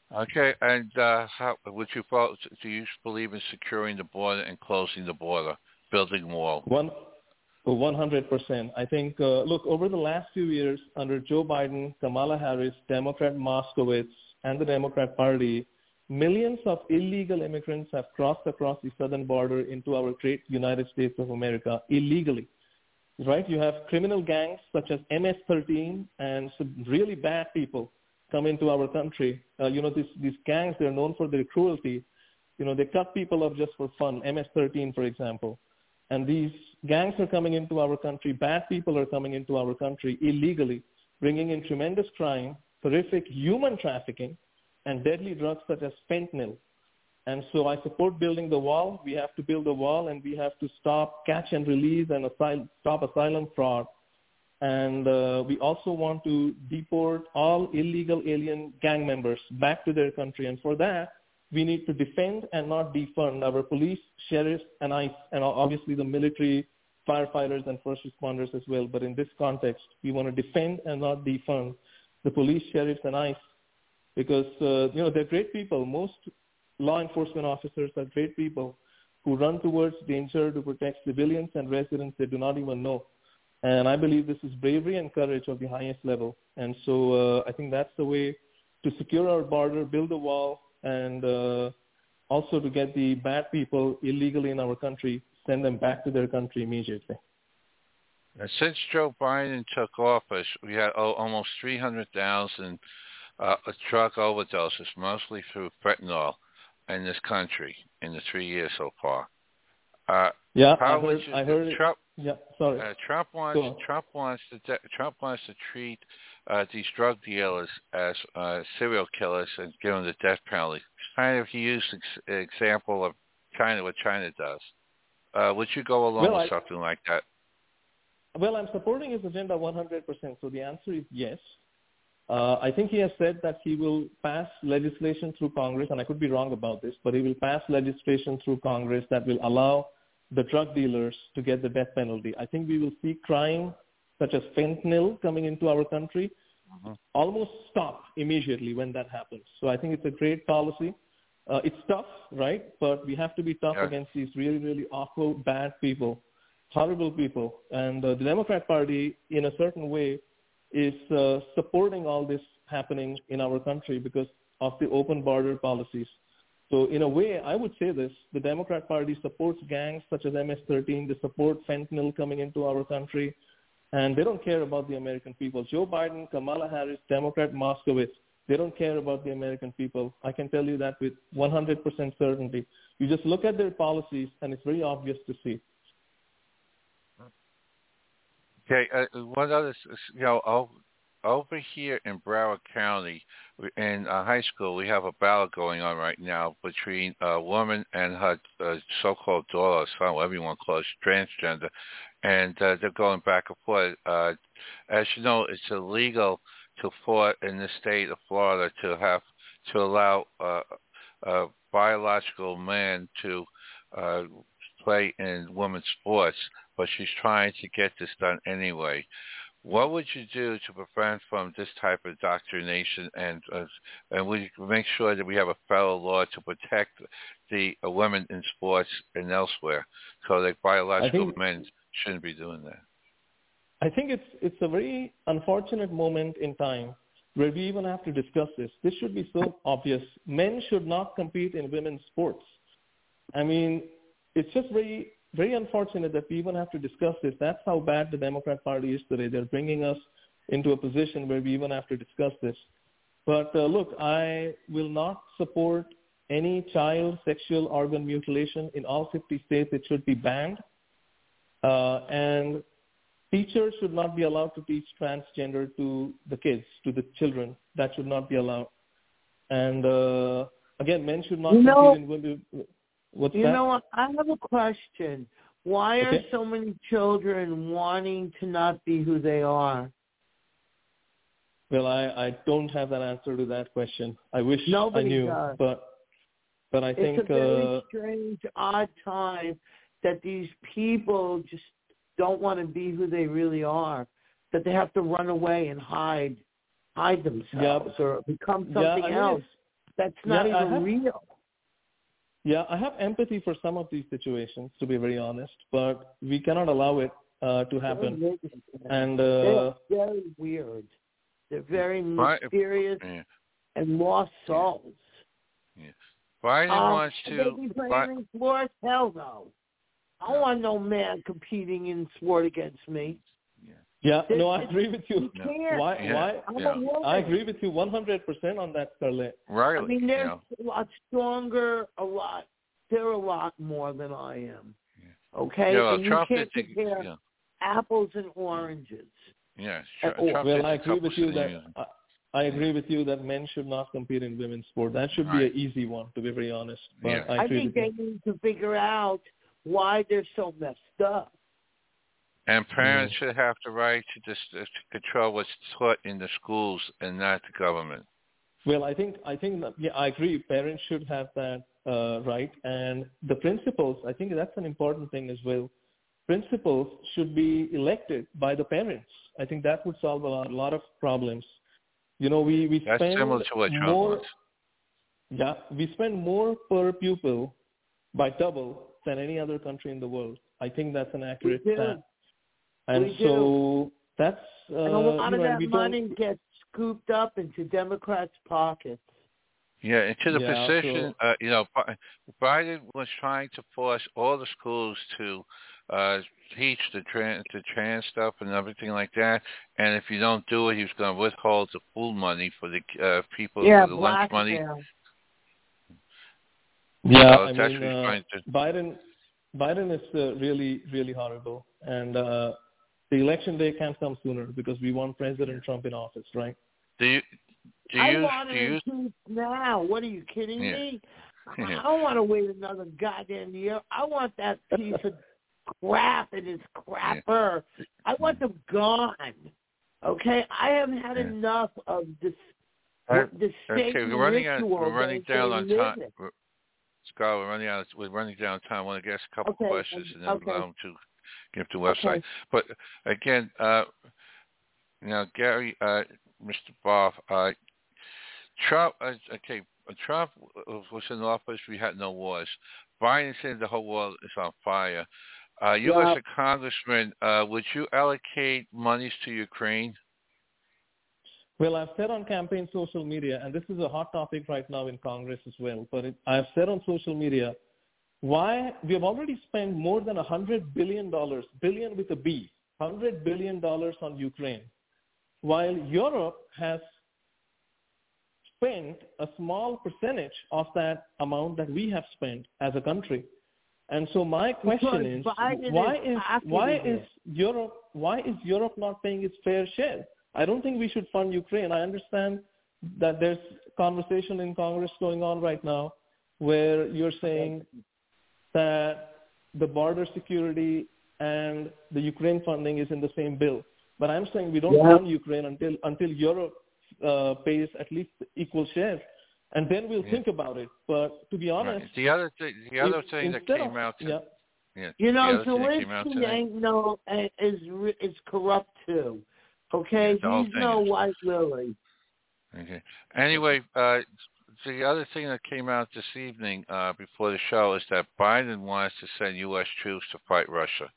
Okay, and uh, how would you follow, do you believe in securing the border and closing the border, building wall? One, one hundred percent. I think, uh, look, over the last few years, under Joe Biden, Kamala Harris, Democrat Moskowitz, and the Democrat Party, millions of illegal immigrants have crossed across the southern border into our great United States of America illegally. Right? You have criminal gangs such as M S thirteen and some really bad people come into our country. Uh, you know, these, these gangs, they're known for their cruelty. You know, they cut people up just for fun, M S thirteen, for example. And these gangs are coming into our country. Bad people are coming into our country illegally, bringing in tremendous crime, horrific human trafficking, and deadly drugs such as fentanyl. And so I support building the wall. We have to build a wall, and we have to stop catch and release and asyl- stop asylum fraud. And uh, we also want to deport all illegal alien gang members back to their country. And for that, we need to defend and not defund our police, sheriffs, and ICE, and obviously the military, firefighters, and first responders as well. But in this context, we want to defend and not defund the police, sheriffs, and ICE because, uh, you know, they're great people. Most law enforcement officers are great people who run towards danger to protect civilians and residents they do not even know. And I believe this is bravery and courage of the highest level. And so uh, I think that's the way to secure our border, build a wall, and uh, also to get the bad people illegally in our country, send them back to their country immediately. Now, since Joe Biden took office, we had oh, almost three hundred thousand uh, drug overdoses, mostly through fentanyl, in this country in the three years so far. Uh, yeah, how I heard. you, I heard Trump, it. Yeah, sorry. Uh, Trump wants Trump wants to de- Trump wants to treat uh, these drug dealers as uh, serial killers and give them the death penalty. Kind of he used an ex- example of China, what China does. Uh, would you go along well, with I, something like that? Well, I'm supporting his agenda one hundred percent. So the answer is yes. Uh, I think he has said that he will pass legislation through Congress, and I could be wrong about this, but he will pass legislation through Congress that will allow the drug dealers to get the death penalty. I think we will see crime such as fentanyl coming into our country uh-huh. almost stop immediately when that happens. So I think it's a great policy. Uh, it's tough, right? But we have to be tough yeah. against these really, really awful, bad people, horrible people. And uh, the Democrat Party, in a certain way, is uh, supporting all this happening in our country because of the open border policies. So in a way, I would say this, the Democrat Party supports gangs such as M S thirteen, they support fentanyl coming into our country, and they don't care about the American people. Joe Biden, Kamala Harris, Democrat Moskowitz, they don't care about the American people. I can tell you that with one hundred percent certainty. You just look at their policies, and it's very obvious to see. Okay, uh, one other, you know, over here in Broward County, in uh, high school, we have a battle going on right now between a woman and her uh, so-called daughter, or son, whatever you want to call it, transgender, and uh, they're going back and forth. Uh, as you know, it's illegal to vote in the state of Florida to have to allow uh, a biological man to uh, play in women's sports, but she's trying to get this done anyway. What would you do to prevent from this type of indoctrination, and uh, and we make sure that we have a federal law to protect the uh, women in sports and elsewhere, so that biological think, men shouldn't be doing that? I think it's it's a very unfortunate moment in time where we even have to discuss this. This should be so obvious. Men should not compete in women's sports. I mean, it's just very, very unfortunate that we even have to discuss this. That's how bad the Democrat Party is today. They're bringing us into a position where we even have to discuss this. But uh, look, I will not support any child sexual organ mutilation in all fifty states. It should be banned. Uh, and teachers should not be allowed to teach transgender to the kids, to the children. That should not be allowed. And uh, again, men should not you compete know, in women. What's you that? know what? I have a question. Why okay. are so many children wanting to not be who they are? Well, I, I don't have an answer to that question. I wish Nobody I knew, does. but but I it's think it's a very uh, strange, odd time that these people just don't want to be who they really are. That they have to run away and hide, hide themselves yeah, or become something yeah, I mean, else. That's not yeah, even have, real. Yeah, I have empathy for some of these situations, to be very honest, but we cannot allow it uh, to happen. And uh, they're very weird. They're very Right. mysterious Yeah. and lost souls. Yeah. Biden Um, wants to. They be playing in sports? Hell no. I don't want no man competing in sport against me. Yeah. Yeah, This, no, I agree with you. You can't. Why? Yeah. Why? I'm Yeah. a woman. I agree with you one hundred percent on that, Scarlett. Right. I mean, they're you know. a lot stronger, a lot. They're a lot more than I am. Yeah. Okay, Yeah, well, and you Trump can't is, compare yeah. apples and oranges. Yeah. At Trump, all. Trump Well, did I a agree couple with you that scenarios. I, I agree with you that men should not compete in women's sport. That should be Right. an easy one, to be very honest. But Yeah. I I agree think with you. they need to figure out why they're so messed up. And parents Mm. should have the right to, dis- to control what's taught in the schools and not the government. Well, I think I think that, yeah, I agree. Parents should have that uh, right, and the principals. I think that's an important thing as well. Principals should be elected by the parents. I think that would solve a lot, a lot of problems. You know, we we That's spend similar to what Trump more. wants. Yeah, we spend more per pupil by double than any other country in the world. I think that's an accurate We do. stat. And We so do. that's uh, And a lot you of know, that we money don't. gets scooped up into Democrats' pockets. Yeah, and to the Yeah, position, so uh, you know, Bi- Biden was trying to force all the schools to uh, teach the trans, the trans stuff and everything like that. And if you don't do it, he was going to withhold the food money for the uh, people Yeah, for the lunch money. blackmail. yeah, So I that's mean, what he's uh, trying to. Biden Biden is uh, really really horrible, and uh, the election day can't come sooner because we want President Trump in office, right? Do you? Do I you? want Do him you? impeached now. What are you kidding Yeah. me? Yeah. I don't want to wait another goddamn year. I want that piece of crap and his crapper. I want them gone. Okay? I haven't had Yeah. enough of this Uh, this Okay, Satan we're running out. ritual We're running that down they on live time. in. We're- Scott, we're running out. We're running down on time. I want to ask a couple Okay, questions and then okay. allow them to give the website. Okay. But again, uh, now Gary, uh, Mister Boff, uh, Trump. Uh, okay, Trump was in office. We had no wars. Biden said the whole world is on fire. Uh, you Yeah. as a congressman, uh, would you allocate monies to Ukraine? Well, I've said on campaign social media, and this is a hot topic right now in Congress as well, but it, I've said on social media, why we have already spent more than one hundred billion dollars, billion with a B, one hundred billion dollars on Ukraine, while Europe has spent a small percentage of that amount that we have spent as a country. And so my question is, Biden why is is pocketing why it. is Europe why is Europe not paying its fair share? I don't think we should fund Ukraine. I understand that there's conversation in Congress going on right now where you're saying that the border security and the Ukraine funding is in the same bill. But I'm saying we don't Yeah. fund Ukraine until until Europe uh, pays at least equal share. And then we'll Yeah. think about it. But to be honest, Right. The other thing, the other if- thing that instead came of- out. To, yeah. yeah. You the know, other thing that came out Zelensky today. ain't no is is corrupt too. Okay, Yeah, the whole he's thing no is- white lily. Okay. Anyway, uh, the other thing that came out this evening uh, before the show is that Biden wants to send U S troops to fight Russia.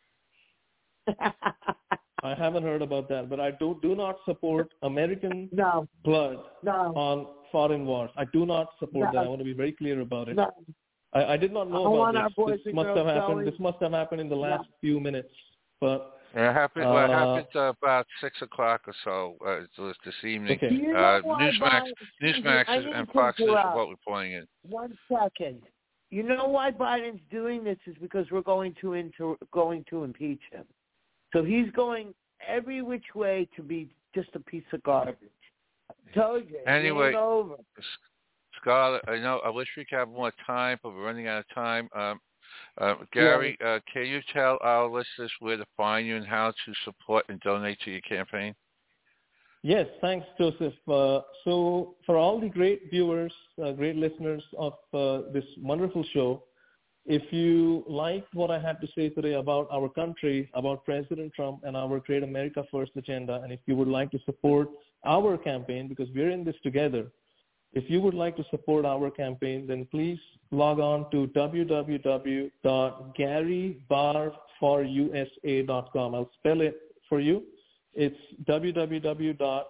I haven't heard about that, but I do do not support American no, blood no, on foreign wars. I do not support No. that. I want to be very clear about it. no. I, I did not know I want about our this. boys This and must have girls happened. going- This must have happened in the last Yeah. few minutes. But It happened. well, it Uh, happened uh, about six o'clock or so uh, it was this evening. okay. Do you know Uh, why Newsmax, Biden- Newsmax I is- need and to Fox News are interrupt. what reporting it. One second. You know why Biden's doing this is because we're going to inter- going to impeach him. So he's going every which way to be just a piece of garbage. I told you. Anyway, Game over. Scarlett, I know. I wish we could have more time, but we're running out of time. Um, uh, Gary, uh, can you tell our listeners where to find you and how to support and donate to your campaign? Yes, thanks, Joseph. Uh, so for all the great viewers, uh, great listeners of uh, this wonderful show, if you liked what I had to say today about our country, about President Trump and our Great America First agenda, and if you would like to support our campaign, because we're in this together, If you would like to support our campaign, then please log on to w w w dot gary barv for u s a dot com. I'll spell it for you. It's w w w dot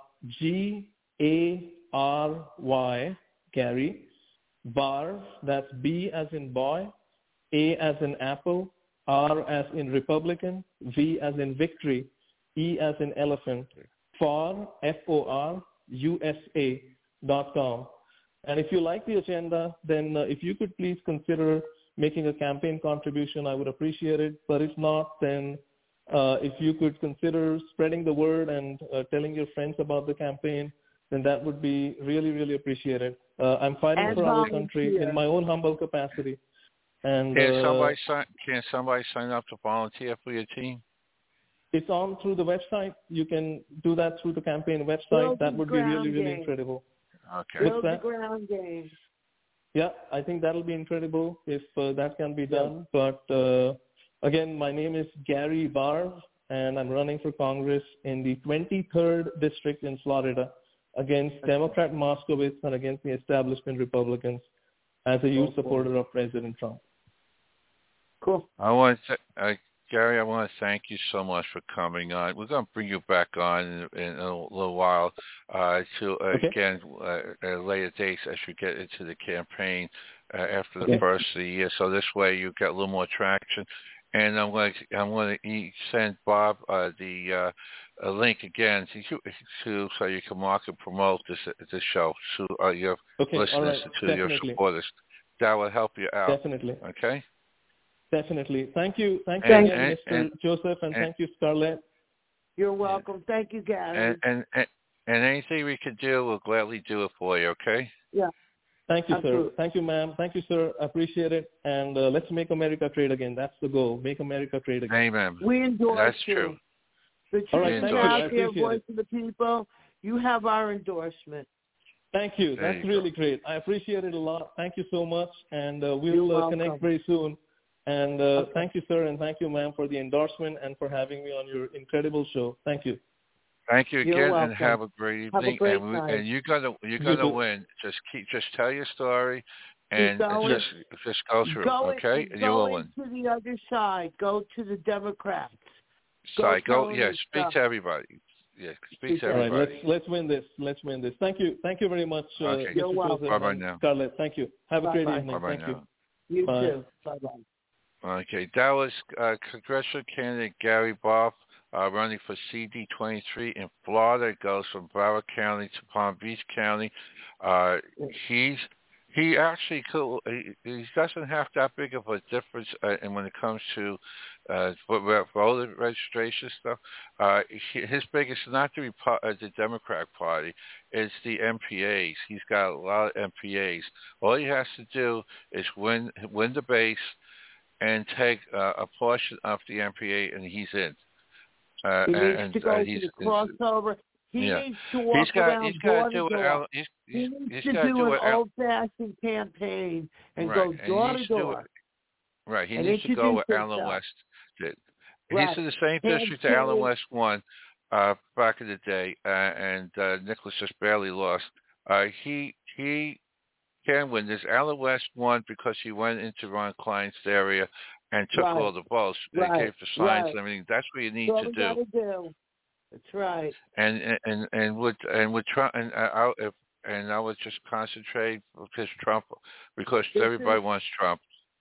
gary, Gary, Barv, that's B as in boy, A as in apple, R as in Republican, V as in victory, E as in elephant, for, F O R, U S A dot com. And if you like the agenda, then uh, if you could please consider making a campaign contribution, I would appreciate it. But if not, then uh, if you could consider spreading the word and uh, telling your friends about the campaign, then that would be really, really appreciated. Uh, I'm fighting And for our volunteer. country in my own humble capacity. And Can uh, somebody sign? Can somebody sign up to volunteer for your team? it's on through the website. You can do that through the campaign website. Build That the would be really, ground really game. incredible. Okay. What's Build the that? ground game. Yeah, I think that'll be incredible if uh, that can be done. But uh, again, my name is Gary Barv, and I'm running for Congress in the twenty-third district in Florida against Democrat Moskowitz and against the establishment Republicans as a youth supporter of President Trump. Cool. I want to, uh, Gary, I want to thank you so much for coming on. We're going to bring you back on in, in a little while uh, to, uh, Okay. again, uh, at a later dates as you get into the campaign uh, after the Okay. first of the year. So this way you get a little more traction. And I'm going to, I'm going to send Bob uh, the uh, a link again to, to so you can market and promote this this show to uh, your Okay, all listeners, right, to your definitely. supporters. That will help you out. Definitely. Okay. Definitely. Thank you. Thank you And- again, and- Mister and- Joseph, and, and- thank you, Scarlett. You're welcome. Thank you, Gary. And, and and and anything we can do, we'll gladly do it for you. Okay. yeah. Thank you, Absolutely. sir. Thank you, ma'am. Thank you, sir. I appreciate it. And uh, let's make America great again. That's the goal. Make America great again. Amen. We endorse That's you. true. The All right, truth thank is you. out I there, appreciate voice it. of the people. You have our endorsement. Thank you. There That's you really great. I appreciate it a lot. Thank you so much. And uh, You're we'll uh, welcome. connect very soon. And uh, Okay. thank you, sir, and thank you, ma'am, for the endorsement and for having me on your incredible show. Thank you. Thank you You're again, welcome. and have a great Have a evening. great and, we, night. and you're gonna you're You gonna too. win. Just keep just tell your story, and going. just just go through. Go, Okay, in, and you will go win. into the other side. Go to the Democrats. Go So go. tell Yeah, them speak stuff. to everybody. Yeah, speak to All All right, everybody. let's let's win this. Let's win this. Thank you. Thank you very much, uh, Okay. Mister You're welcome. Joseph Bye-bye and now. Scarlett. Thank you. Have a great Bye-bye. evening. Bye bye Thank now. you. You Bye. too. Bye-bye. Okay, that was uh, congressional candidate Gary Barth uh, running for C D twenty-three in Florida. It goes from Broward County to Palm Beach County. Uh, he's he actually could, he, he doesn't have that big of a difference uh, and when it comes to uh, voter registration stuff. Uh, he, his biggest not the Repo- uh, the Democratic Party, it's the M P As. He's got a lot of M P As. All he has to do is win win the base and take uh, a portion of the M P A, and he's in. Uh, He and, needs and to go uh, to he's, the crossover. He yeah. needs to walk he's got around he's got door to do to it. door. Alan, he's, He he's, needs he's to got to do do an it. Al- old-fashioned campaign and right, go and he door needs to to do door. it. Right, he and needs to go introduce where Alan himself. West did. Right. He's in the same district that Alan West won uh, back in the day, uh, and uh, Nicholas just barely lost. Uh, he he can win this. Alan West won because he went into Ron Klein's area and took Right. all the votes. They Right. gave the signs Right. and everything. That's what you need That's all to we do. gotta do. That's right. And and and with and with Trump and uh, I if, and I would just concentrate because Trump because This everybody is- wants Trump.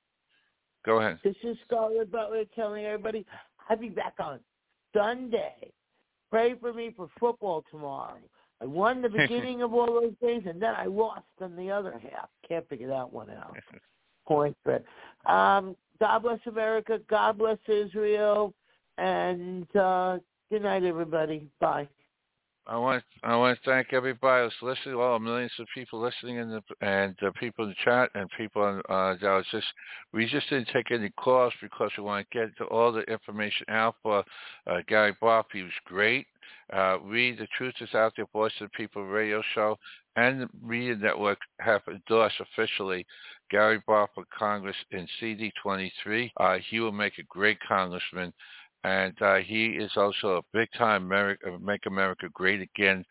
Go ahead. This is Scarlett Butler telling everybody I'll be back on Sunday. Pray for me for football tomorrow. I won the beginning of all those days, and then I lost on the other half. Can't figure that one out. Point, but um, God bless America. God bless Israel. And uh, good night, everybody. Bye. I want I want to thank everybody who's listening, all the millions of people listening, in the, and uh, people in the chat, and people on, uh, that was just we just didn't take any calls because we want to get to all the information out for uh, Gary Barth. He was great. Uh, we, the Truth is Out There, Voice of the People radio show, and the Media Network have endorsed officially Gary Barth for Congress in C D twenty-three. Uh, he will make a great congressman. And uh, he is also a big-time America, Make America Great Again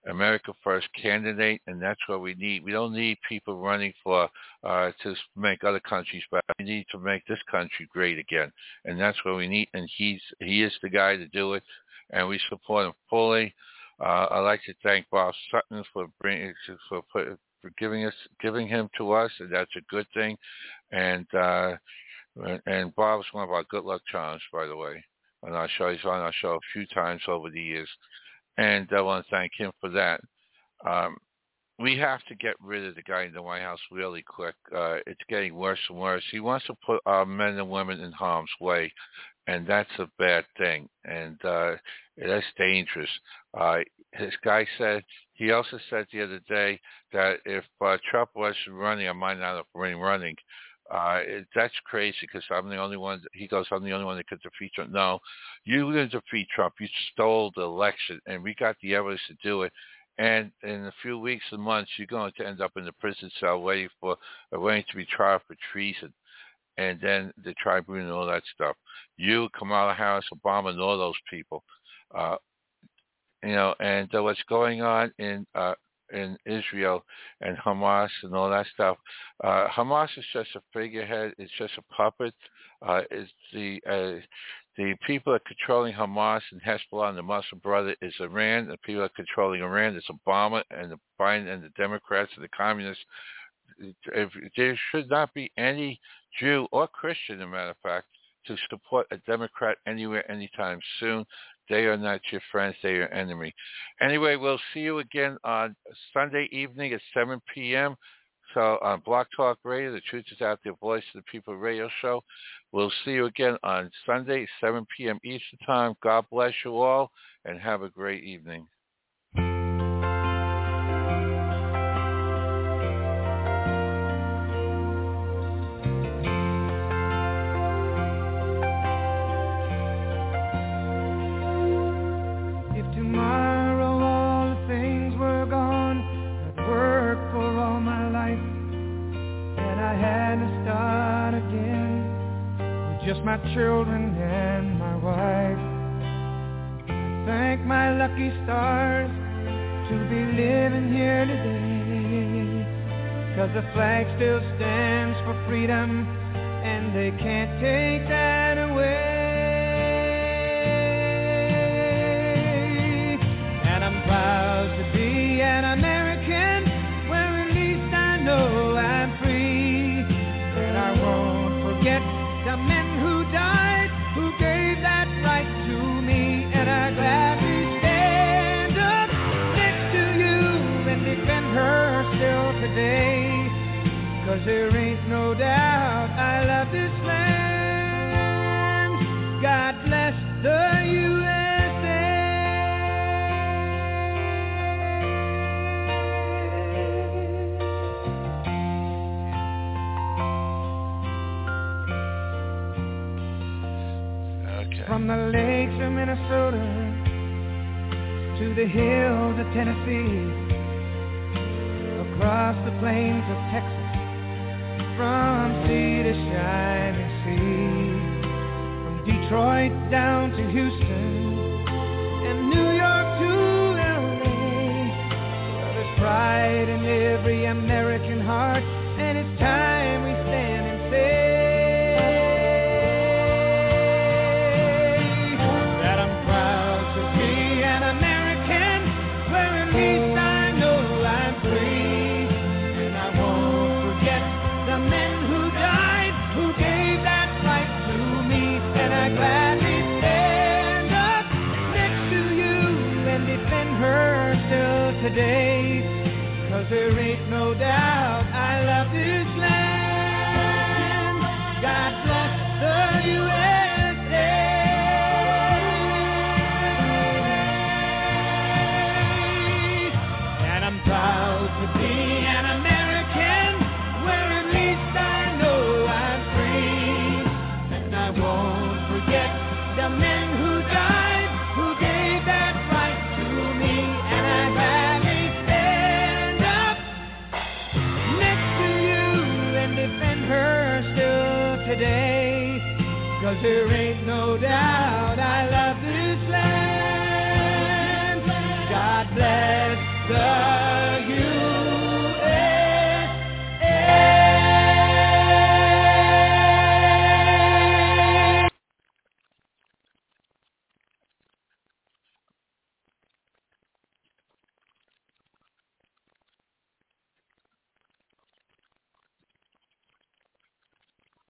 America First candidate, and that's what we need. We don't need people running for uh, to make other countries better. We need to make this country great again, and that's what we need. And he's he is the guy to do it, and we support him fully. Uh, I'd like to thank Bob Sutton for bringing for for giving us giving him to us, and that's a good thing. And uh, and Bob's one of our good luck charms, by the way. On our show, he's on our show a few times over the years. And I want to thank him for that. Um, we have to get rid of the guy in the White House really quick. Uh, it's getting worse and worse. He wants to put our men and women in harm's way, and that's a bad thing. And uh, that's dangerous. Uh, this guy said, he also said the other day that if uh, Trump wasn't running, I might not have been running. Uh, it, that's crazy because I'm the only one, he goes, I'm the only one that could defeat Trump. No, you didn't defeat Trump. You stole the election, and we got the evidence to do it. And in a few weeks and months, you're going to end up in the prison cell waiting for, uh, waiting to be tried for treason. And then the tribunal and all that stuff. You, Kamala Harris, Obama, and all those people. Uh, you know, and uh, what's going on in uh, in Israel and Hamas and all that stuff. Uh, Hamas is just a figurehead. It's just a puppet. Uh, it's the uh, the people that are controlling Hamas and Hezbollah and the Muslim Brotherhood is Iran. The people that are controlling Iran is Obama and the Biden and the Democrats and the communists. If, there should not be any Jew or Christian, as a matter of fact, to support a Democrat anywhere, anytime soon. They are not your friends. They are your enemy. Anyway, we'll see you again on Sunday evening at seven p.m. So on Blog Talk Radio, The Truth is Out There, Voice of the People radio show. We'll see you again on Sunday, seven p.m. Eastern Time. God bless you all, and have a great evening. Just my children and my wife. I thank my lucky stars to be living here today, 'cause the flag still stands for freedom and they can't take that away. And I'm proud to be an American, where at least I know I'm free. And I won't forget the men who died, who gave that right to me. And I gladly stand up next to you and defend her still today, 'cause there ain't no doubt I love this land. God bless the U S From the lakes of Minnesota to the hills of Tennessee, across the plains of Texas, from sea to shining sea, from Detroit down to Houston and New York to L A. Well, there's pride in every American heart, and it's time we stand and say today, 'cause there ain't no doubt I